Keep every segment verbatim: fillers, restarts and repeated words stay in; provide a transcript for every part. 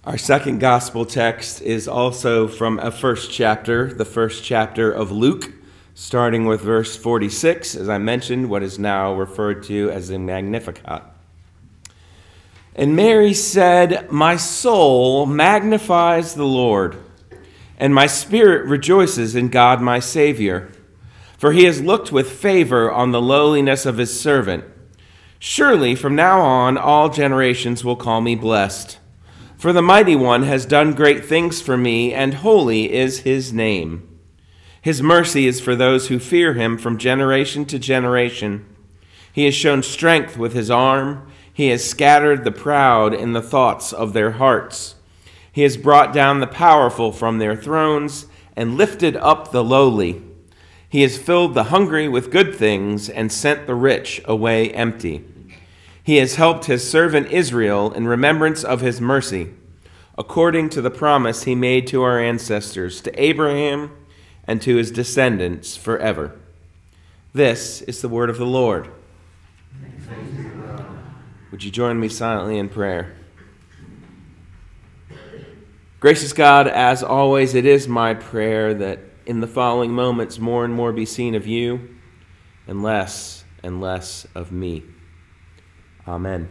Our second gospel text is also from a first chapter, the first chapter of Luke, starting with verse forty-six, as I mentioned, what is now referred to as the Magnificat. And Mary said, "My soul magnifies the Lord, and my spirit rejoices in God my Savior, for he has looked with favor on the lowliness of his servant. Surely from now on all generations will call me blessed. For the Mighty One has done great things for me, and holy is his name. His mercy is for those who fear him from generation to generation. He has shown strength with his arm. He has scattered the proud in the thoughts of their hearts. He has brought down the powerful from their thrones and lifted up the lowly. He has filled the hungry with good things and sent the rich away empty. He has helped his servant Israel in remembrance of his mercy, according to the promise he made to our ancestors, to Abraham and to his descendants forever." This is the word of the Lord. Would you join me silently in prayer? Gracious God, as always, it is my prayer that in the following moments more and more be seen of you and less and less of me. Amen.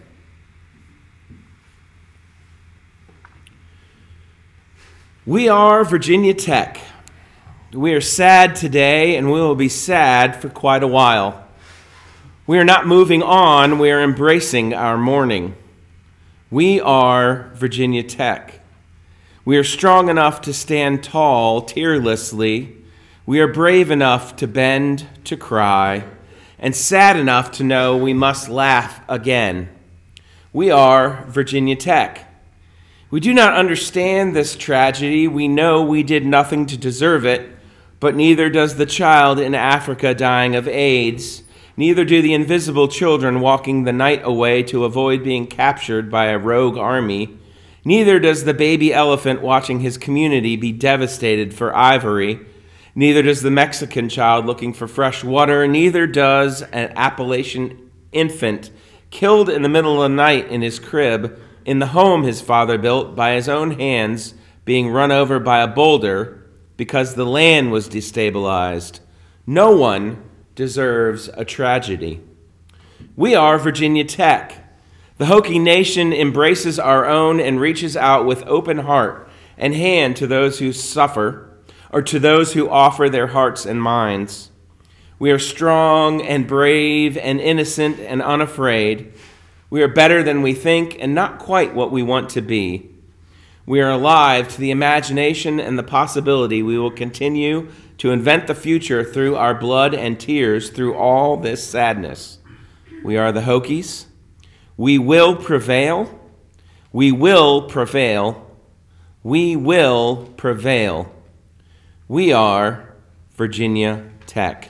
We are Virginia Tech. We are sad today, and we will be sad for quite a while. We are not moving on, we are embracing our mourning. We are Virginia Tech. We are strong enough to stand tall, tearlessly. We are brave enough to bend, to cry, and sad enough to know we must laugh again. We are Virginia Tech. We do not understand this tragedy. We know we did nothing to deserve it, but neither does the child in Africa dying of AIDS. Neither do the invisible children walking the night away to avoid being captured by a rogue army. Neither does the baby elephant watching his community be devastated for ivory. Neither does the Mexican child looking for fresh water. Neither does an Appalachian infant killed in the middle of the night in his crib, in the home his father built by his own hands, being run over by a boulder because the land was destabilized. No one deserves a tragedy. We are Virginia Tech. The Hokie Nation embraces our own and reaches out with open heart and hand to those who suffer, or to those who offer their hearts and minds. We are strong and brave and innocent and unafraid. We are better than we think and not quite what we want to be. We are alive to the imagination and the possibility we will continue to invent the future through our blood and tears through all this sadness. We are the Hokies. We will prevail. We will prevail. We will prevail. We are Virginia Tech.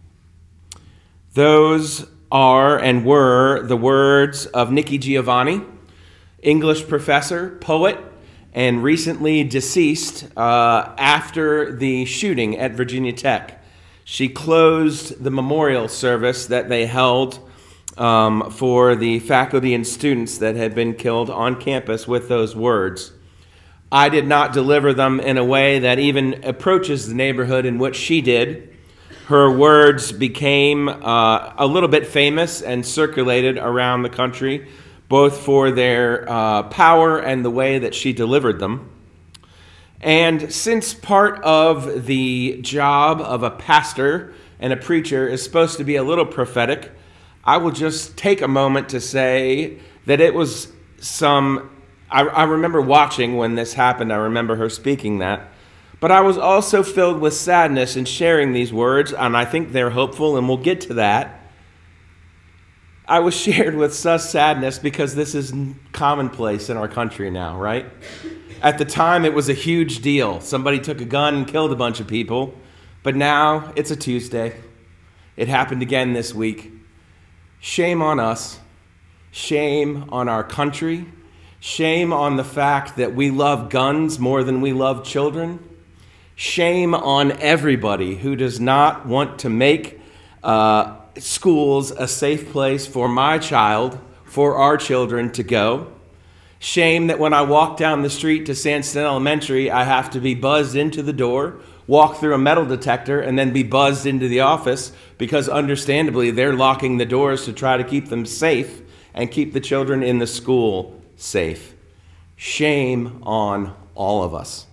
Those are and were the words of Nikki Giovanni, English professor, poet, and recently deceased uh, after the shooting at Virginia Tech. She closed the memorial service that they held um, for the faculty and students that had been killed on campus with those words. I did not deliver them in a way that even approaches the neighborhood in which she did. Her words became uh, a little bit famous and circulated around the country, both for their uh, power and the way that she delivered them. And since part of the job of a pastor and a preacher is supposed to be a little prophetic, I will just take a moment to say that it was some... I, I remember watching when this happened. I remember her speaking that. But I was also filled with sadness in sharing these words, and I think they're hopeful, and we'll get to that. I was shared with such sadness because this is commonplace in our country now, right? At the time, it was a huge deal. Somebody took a gun and killed a bunch of people. But now, it's a Tuesday. It happened again this week. Shame on us. Shame on our country. Shame on the fact that we love guns more than we love children. Shame on everybody who does not want to make uh, schools a safe place for my child, for our children to go. Shame that when I walk down the street to Sandston Elementary, I have to be buzzed into the door, walk through a metal detector, and then be buzzed into the office because understandably they're locking the doors to try to keep them safe and keep the children in the school safe. Shame on all of us.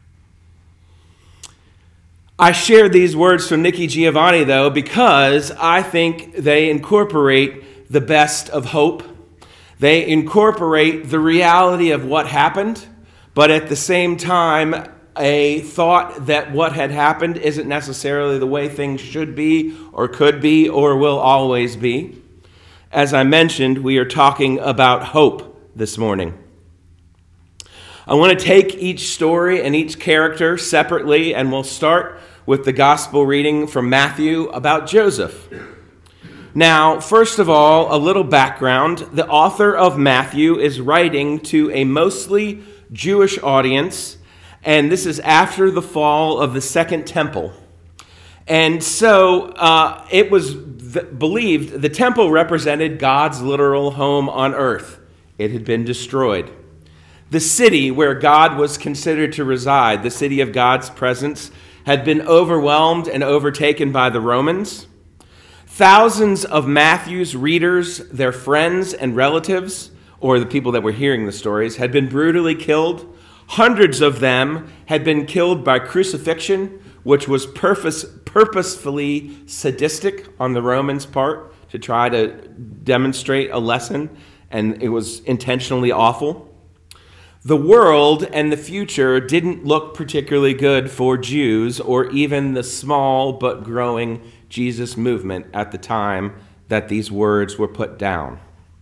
I shared these words from Nikki Giovanni, though, because I think they incorporate the best of hope. They incorporate the reality of what happened, but at the same time, a thought that what had happened isn't necessarily the way things should be or could be or will always be. As I mentioned, we are talking about hope this morning. I want to take each story and each character separately, and we'll start with the gospel reading from Matthew about Joseph. Now, first of all, a little background. The author of Matthew is writing to a mostly Jewish audience, and this is after the fall of the Second Temple. And so uh, it was th- believed the temple represented God's literal home on earth. It had been destroyed. The city where God was considered to reside, the city of God's presence, had been overwhelmed and overtaken by the Romans. Thousands of Matthew's readers, their friends and relatives, or the people that were hearing the stories, had been brutally killed. Hundreds of them had been killed by crucifixion, which was purpose, purposefully sadistic on the Romans' part to try to demonstrate a lesson, and it was intentionally awful. The world and the future didn't look particularly good for Jews or even the small but growing Jesus movement at the time that these words were put down.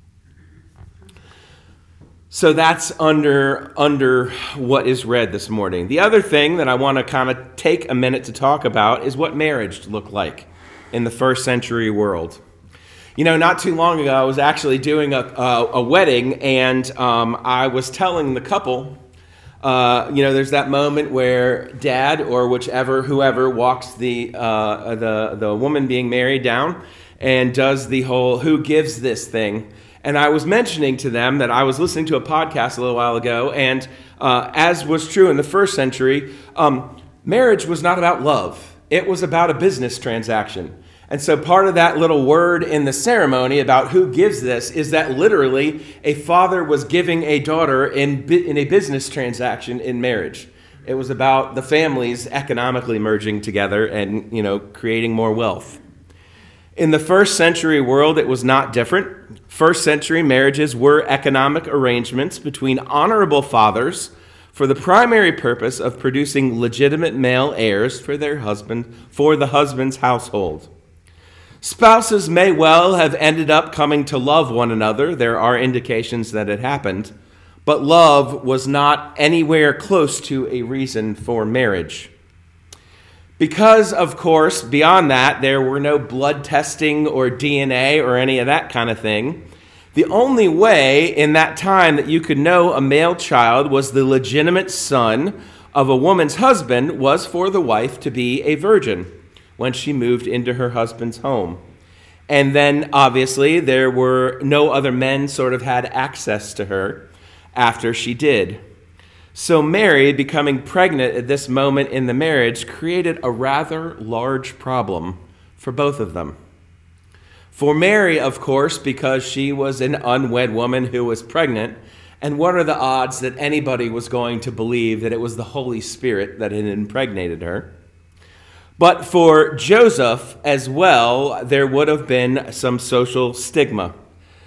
So that's under, under what is read this morning. The other thing that I want to kind of take a minute to talk about is what marriage looked like in the first century world. You know, not too long ago, I was actually doing a, a, a wedding, and um, I was telling the couple, uh, you know, there's that moment where dad or whichever, whoever walks the, uh, the, the woman being married down and does the whole who gives this thing. And I was mentioning to them that I was listening to a podcast a little while ago, and uh, as was true in the first century, um, marriage was not about love. It was about a business transaction. And so part of that little word in the ceremony about who gives this is that literally a father was giving a daughter in, in a business transaction in marriage. It was about the families economically merging together and, you know, creating more wealth. In the first century world, it was not different. First century marriages were economic arrangements between honorable fathers for the primary purpose of producing legitimate male heirs for their husband, for the husband's household. Spouses may well have ended up coming to love one another. There are indications that it happened. But love was not anywhere close to a reason for marriage. Because, of course, beyond that, there were no blood testing or D N A or any of that kind of thing. The only way in that time that you could know a male child was the legitimate son of a woman's husband was for the wife to be a virgin when she moved into her husband's home. And then, obviously, there were no other men sort of had access to her after she did. So Mary becoming pregnant at this moment in the marriage created a rather large problem for both of them. For Mary, of course, because she was an unwed woman who was pregnant, and what are the odds that anybody was going to believe that it was the Holy Spirit that had impregnated her? But for Joseph as well, there would have been some social stigma.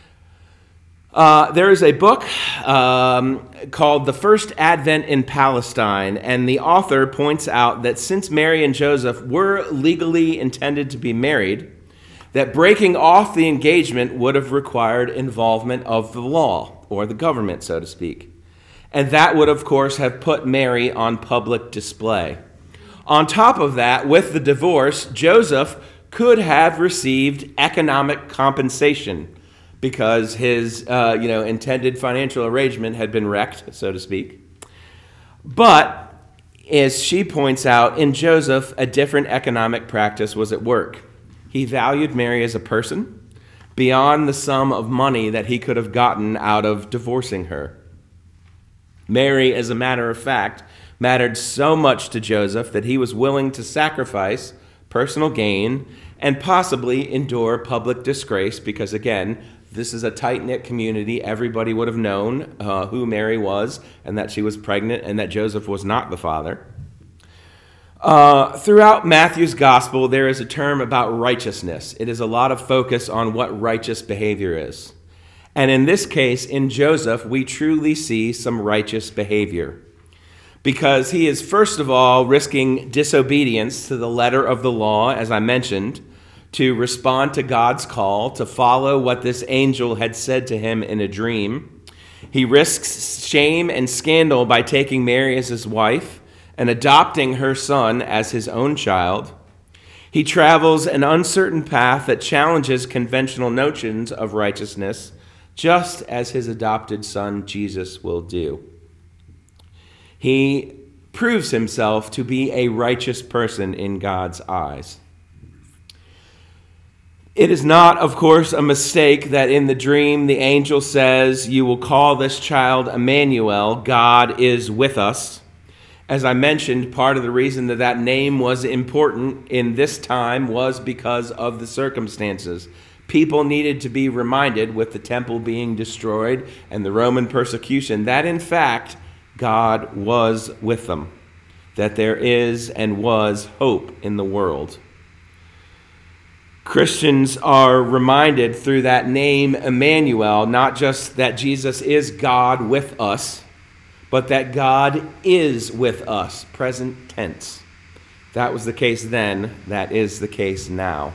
Uh, there is a book um, called The First Advent in Palestine, and the author points out that since Mary and Joseph were legally intended to be married, that breaking off the engagement would have required involvement of the law, or the government, so to speak. And that would, of course, have put Mary on public display. On top of that, with the divorce, Joseph could have received economic compensation because his uh, you know, intended financial arrangement had been wrecked, so to speak. But, as she points out, in Joseph, a different economic practice was at work. He valued Mary as a person beyond the sum of money that he could have gotten out of divorcing her. Mary, as a matter of fact, mattered so much to Joseph that he was willing to sacrifice personal gain and possibly endure public disgrace because, again, this is a tight-knit community. Everybody would have known uh, who Mary was and that she was pregnant and that Joseph was not the father. Uh, throughout Matthew's gospel, there is a term about righteousness. It is a lot of focus on what righteous behavior is. And in this case, in Joseph, we truly see some righteous behavior. Because he is, first of all, risking disobedience to the letter of the law, as I mentioned, to respond to God's call, to follow what this angel had said to him in a dream. He risks shame and scandal by taking Mary as his wife and adopting her son as his own child. He travels an uncertain path that challenges conventional notions of righteousness, just as his adopted son Jesus will do. He proves himself to be a righteous person in God's eyes. It is not, of course, a mistake that in the dream the angel says, "You will call this child Emmanuel, God is with us." As I mentioned, part of the reason that that name was important in this time was because of the circumstances. People needed to be reminded, with the temple being destroyed and the Roman persecution, that in fact, God was with them, that there is and was hope in the world. Christians are reminded through that name Emmanuel, not just that Jesus is God with us, but that God is with us, present tense. That was the case then, that is the case now.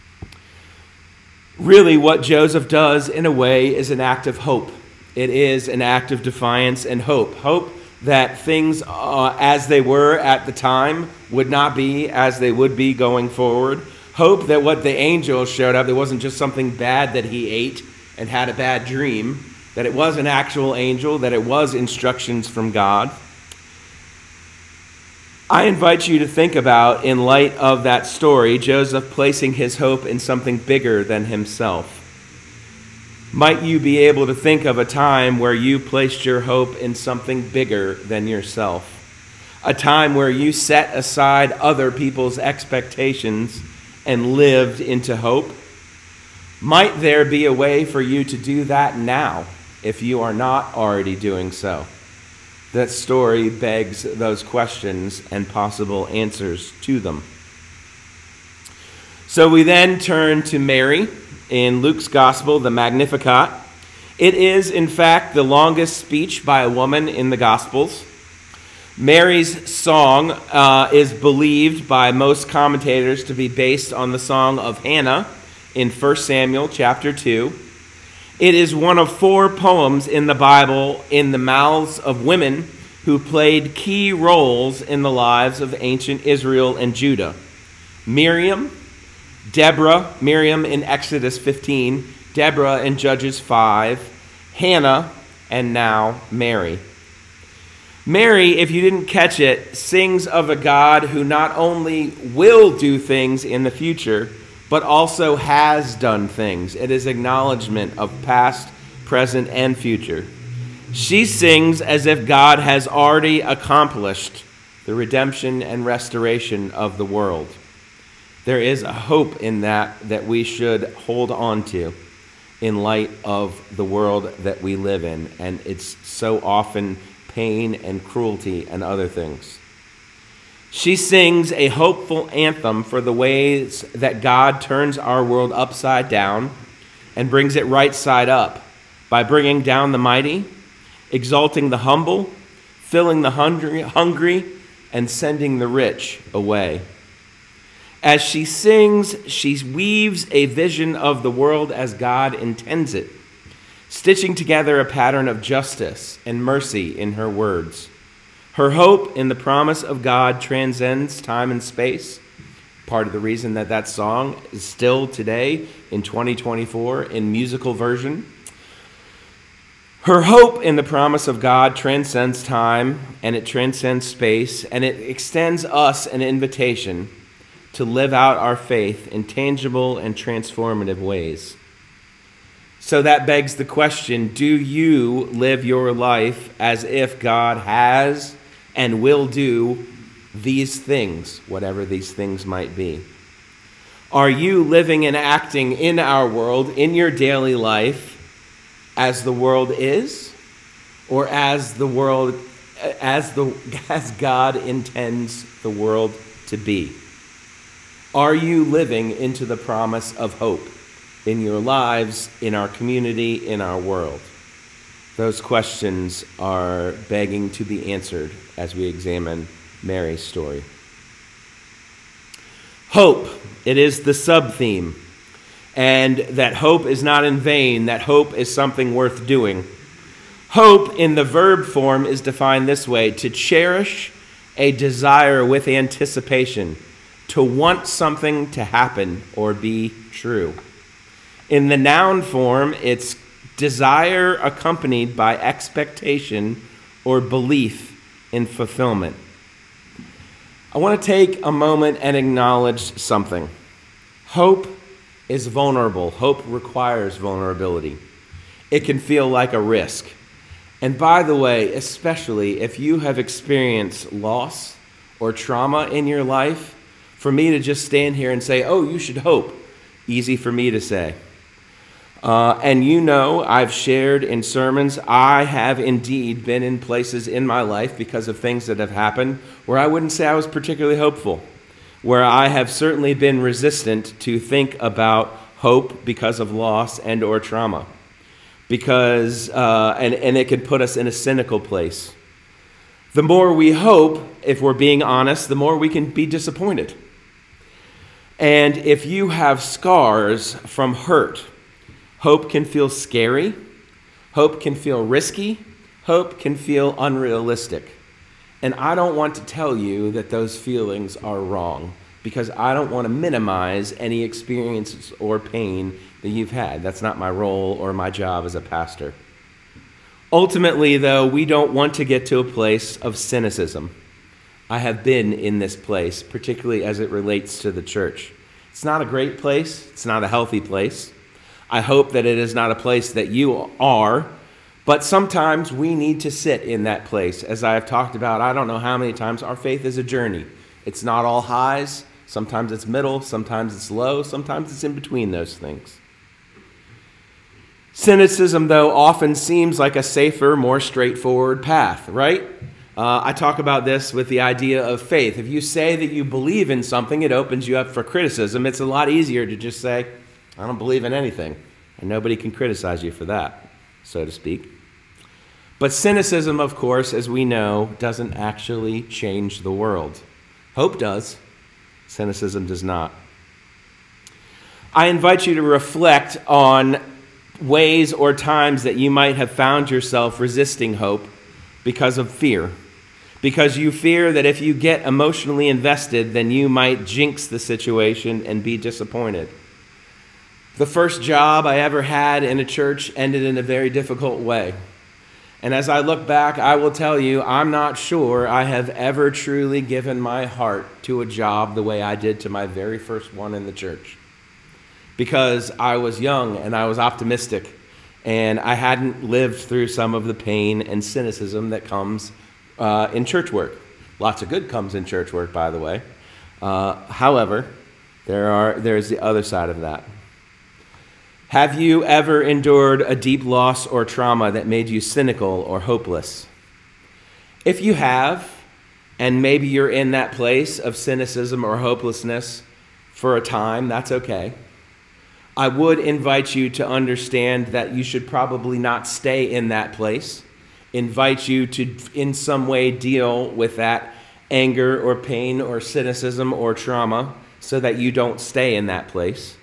Really, what Joseph does, in a way, is an act of hope. It is an act of defiance and hope. Hope that things uh, as they were at the time would not be as they would be going forward. Hope that what the angel showed up, it wasn't just something bad that he ate and had a bad dream, that it was an actual angel, that it was instructions from God. I invite you to think about, in light of that story, Joseph placing his hope in something bigger than himself. Might you be able to think of a time where you placed your hope in something bigger than yourself? A time where you set aside other people's expectations and lived into hope? Might there be a way for you to do that now, if you are not already doing so? That story begs those questions and possible answers to them. So we then turn to Mary in Luke's Gospel, the Magnificat. It is, in fact, the longest speech by a woman in the Gospels. Mary's song uh, is believed by most commentators to be based on the song of Hannah in First Samuel chapter two. It is one of four poems in the Bible in the mouths of women who played key roles in the lives of ancient Israel and Judah. Miriam, Deborah, Miriam in Exodus fifteen, Deborah in Judges five, Hannah, and now Mary. Mary, if you didn't catch it, sings of a God who not only will do things in the future, but also has done things. It is acknowledgement of past, present, and future. She sings as if God has already accomplished the redemption and restoration of the world. There is a hope in that that we should hold on to in light of the world that we live in, and it's so often pain and cruelty and other things. She sings a hopeful anthem for the ways that God turns our world upside down and brings it right side up by bringing down the mighty, exalting the humble, filling the hungry, hungry, and sending the rich away. As she sings, she weaves a vision of the world as God intends it, stitching together a pattern of justice and mercy in her words. Her hope in the promise of God transcends time and space. Part of the reason that that song is still today in twenty twenty-four in musical version. Her hope in the promise of God transcends time, and it transcends space, and it extends us an invitation to live out our faith in tangible and transformative ways. So that begs the question, do you live your life as if God has and will do these things, whatever these things might be? Are you living and acting in our world, in your daily life, as the world is, or as the world, as the as God intends the world to be? Are you living into the promise of hope in your lives, in our community, in our world? Those questions are begging to be answered as we examine Mary's story. Hope, it is the sub-theme, and that hope is not in vain, that hope is something worth doing. Hope in the verb form is defined this way: to cherish a desire with anticipation, to want something to happen or be true. In the noun form, it's desire accompanied by expectation or belief in fulfillment. I want to take a moment and acknowledge something. Hope is vulnerable. Hope requires vulnerability. It can feel like a risk. And by the way, especially if you have experienced loss or trauma in your life, for me to just stand here and say, oh, you should hope, easy for me to say. Uh, and you know, I've shared in sermons, I have indeed been in places in my life because of things that have happened where I wouldn't say I was particularly hopeful, where I have certainly been resistant to think about hope because of loss and or trauma, because uh, and, and it can put us in a cynical place. The more we hope, if we're being honest, the more we can be disappointed. And if you have scars from hurt, hope can feel scary. Hope can feel risky. Hope can feel unrealistic. And I don't want to tell you that those feelings are wrong, because I don't want to minimize any experiences or pain that you've had. That's not my role or my job as a pastor. Ultimately, though, we don't want to get to a place of cynicism. I have been in this place, particularly as it relates to the church. It's not a great place. It's not a healthy place. I hope that it is not a place that you are, but sometimes we need to sit in that place. As I have talked about, I don't know how many times, our faith is a journey. It's not all highs. Sometimes it's middle, sometimes it's low, sometimes it's in between those things. Cynicism, though, often seems like a safer, more straightforward path, right? Uh, I talk about this with the idea of faith. If you say that you believe in something, it opens you up for criticism. It's a lot easier to just say, I don't believe in anything, and nobody can criticize you for that, so to speak. But cynicism, of course, as we know, doesn't actually change the world. Hope does. Cynicism does not. I invite you to reflect on ways or times that you might have found yourself resisting hope because of fear. Because you fear that if you get emotionally invested, then you might jinx the situation and be disappointed. The first job I ever had in a church ended in a very difficult way. And as I look back, I will tell you, I'm not sure I have ever truly given my heart to a job the way I did to my very first one in the church. Because I was young and I was optimistic, and I hadn't lived through some of the pain and cynicism that comes uh, in church work. Lots of good comes in church work, by the way. Uh, however, there are there's the other side of that. Have you ever endured a deep loss or trauma that made you cynical or hopeless? If you have, and maybe you're in that place of cynicism or hopelessness for a time, that's okay. I would invite you to understand that you should probably not stay in that place. Invite you to, in some way, deal with that anger or pain or cynicism or trauma so that you don't stay in that place.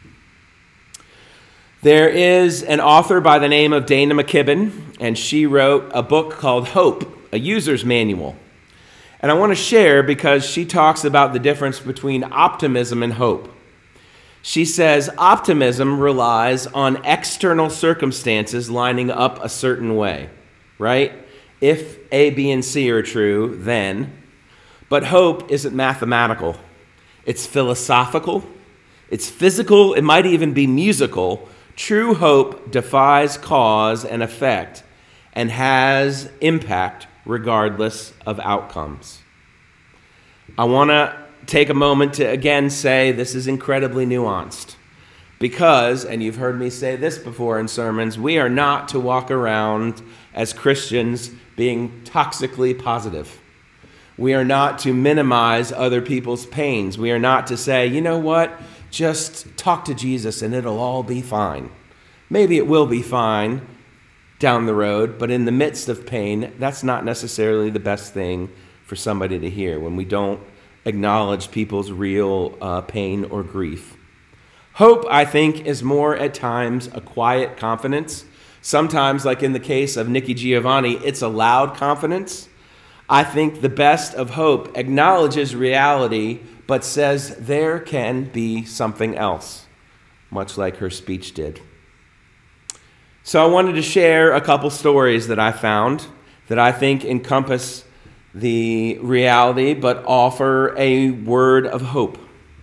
There is an author by the name of Dana McKibben, and she wrote a book called Hope, a User's Manual. And I want to share because she talks about the difference between optimism and hope. She says optimism relies on external circumstances lining up a certain way, right? If A, B, and C are true, then. But hope isn't mathematical. It's philosophical. It's physical. It might even be musical True hope defies cause and effect and has impact regardless of outcomes. I want to take a moment to again say this is incredibly nuanced because, and you've heard me say this before in sermons, we are not to walk around as Christians being toxically positive. We are not to minimize other people's pains. We are not to say, you know what, just talk to Jesus and it'll all be fine. Maybe it will be fine down the road, but in the midst of pain, that's not necessarily the best thing for somebody to hear when we don't acknowledge people's real uh, pain or grief. Hope, I think, is more at times a quiet confidence. Sometimes, like in the case of Nikki Giovanni, it's a loud confidence. I think the best of hope acknowledges reality, but says there can be something else, much like her speech did. So I wanted to share a couple stories that I found that I think encompass the reality, but offer a word of hope.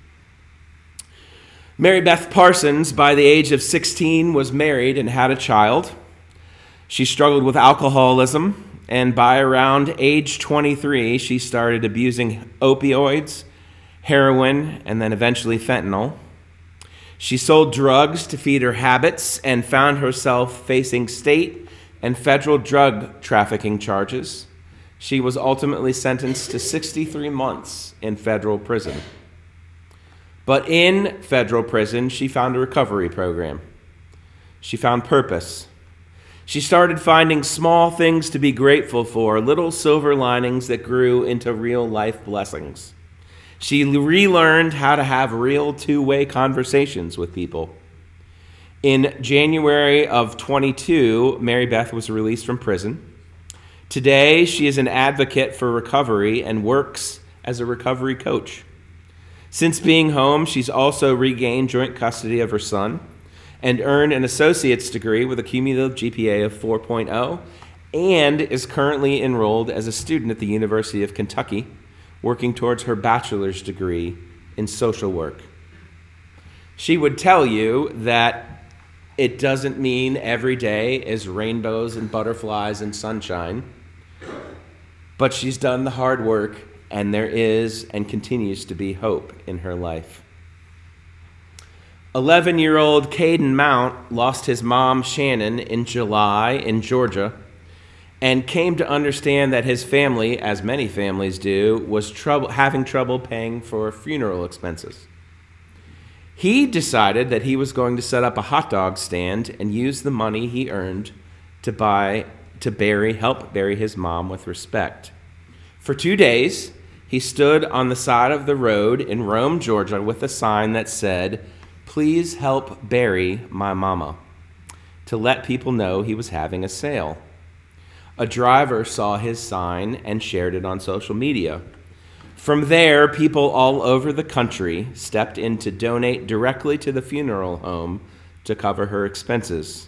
Mary Beth Parsons, by the age of sixteen, was married and had a child. She struggled with alcoholism, and by around age twenty-three, she started abusing opioids, heroin, and then eventually fentanyl. She sold drugs to feed her habits and found herself facing state and federal drug trafficking charges. She was ultimately sentenced to sixty-three months in federal prison. But in federal prison, she found a recovery program. She found purpose. She started finding small things to be grateful for, little silver linings that grew into real life blessings. She relearned how to have real two-way conversations with people. In January of twenty-two, Mary Beth was released from prison. Today, she is an advocate for recovery and works as a recovery coach. Since being home, she's also regained joint custody of her son and earned an associate's degree with a cumulative G P A of four point oh and is currently enrolled as a student at the University of Kentucky, working towards her bachelor's degree in social work. She would tell you that it doesn't mean every day is rainbows and butterflies and sunshine, but she's done the hard work, and there is and continues to be hope in her life. eleven-year-old Caden Mount lost his mom, Shannon, in July in Georgia, and came to understand that his family, as many families do, was trouble, having trouble paying for funeral expenses. He decided that he was going to set up a hot dog stand and use the money he earned to buy to bury, help bury his mom with respect. For two days, he stood on the side of the road in Rome, Georgia, with a sign that said, "Please help bury my mama," to let people know he was having a sale. A driver saw his sign and shared it on social media. From there, people all over the country stepped in to donate directly to the funeral home to cover her expenses.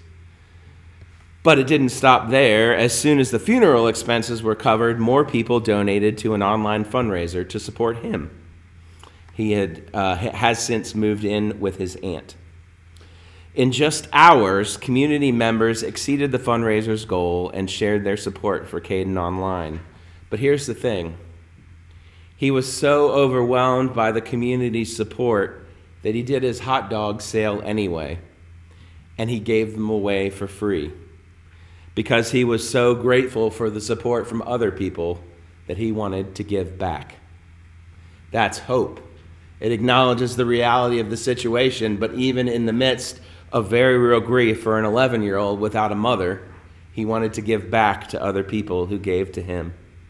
But it didn't stop there. As soon as the funeral expenses were covered, more people donated to an online fundraiser to support him. He had uh, has since moved in with his aunt. In just hours, community members exceeded the fundraiser's goal and shared their support for Caden online. But here's the thing. He was so overwhelmed by the community's support that he did his hot dog sale anyway, and he gave them away for free because he was so grateful for the support from other people that he wanted to give back. That's hope. It acknowledges the reality of the situation, but even in the midst of very real grief for an eleven-year-old without a mother, he wanted to give back to other people who gave to him.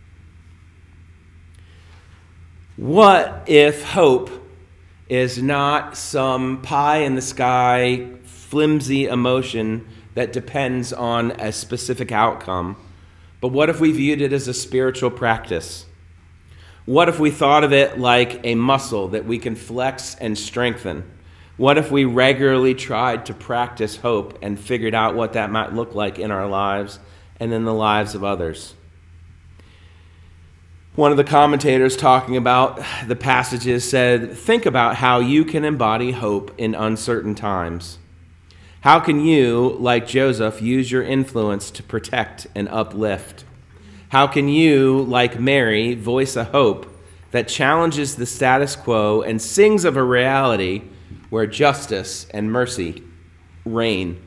What if hope is not some pie-in-the-sky, flimsy emotion that depends on a specific outcome, but what if we viewed it as a spiritual practice? What if we thought of it like a muscle that we can flex and strengthen? What if we regularly tried to practice hope and figured out what that might look like in our lives and in the lives of others? One of the commentators talking about the passages said, think about how you can embody hope in uncertain times. How can you, like Joseph, use your influence to protect and uplift? How can you, like Mary, voice a hope that challenges the status quo and sings of a reality where justice and mercy reign?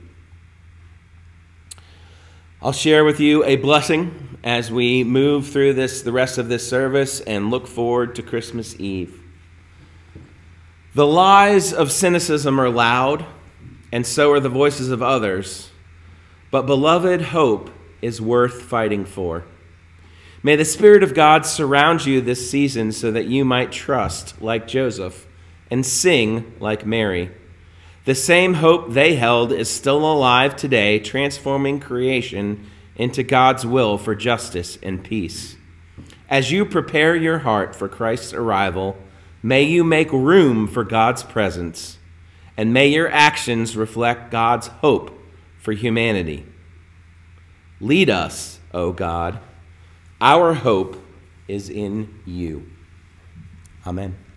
I'll share with you a blessing as we move through this, the rest of this service, and look forward to Christmas Eve. The lies of cynicism are loud, and so are the voices of others. But beloved, hope is worth fighting for. May the Spirit of God surround you this season so that you might trust like Joseph and sing like Mary. The same hope they held is still alive today, transforming creation into God's will for justice and peace. As you prepare your heart for Christ's arrival, may you make room for God's presence, and may your actions reflect God's hope for humanity. Lead us, O God. Our hope is in you. Amen.